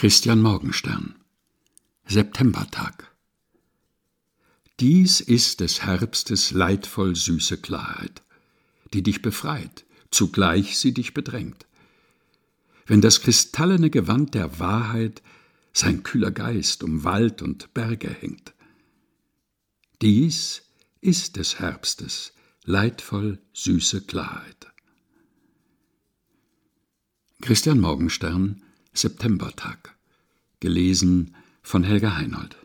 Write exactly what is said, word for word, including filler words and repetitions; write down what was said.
Christian Morgenstern. Septembertag. Dies ist des Herbstes leidvoll süße Klarheit, die dich befreit, zugleich sie dich bedrängt. Wenn das kristallene Gewand der Wahrheit sein kühler Geist um Wald und Berge hängt. Dies ist des Herbstes leidvoll süße Klarheit. Christian Morgenstern, Septembertag. Gelesen von Helga Heinold.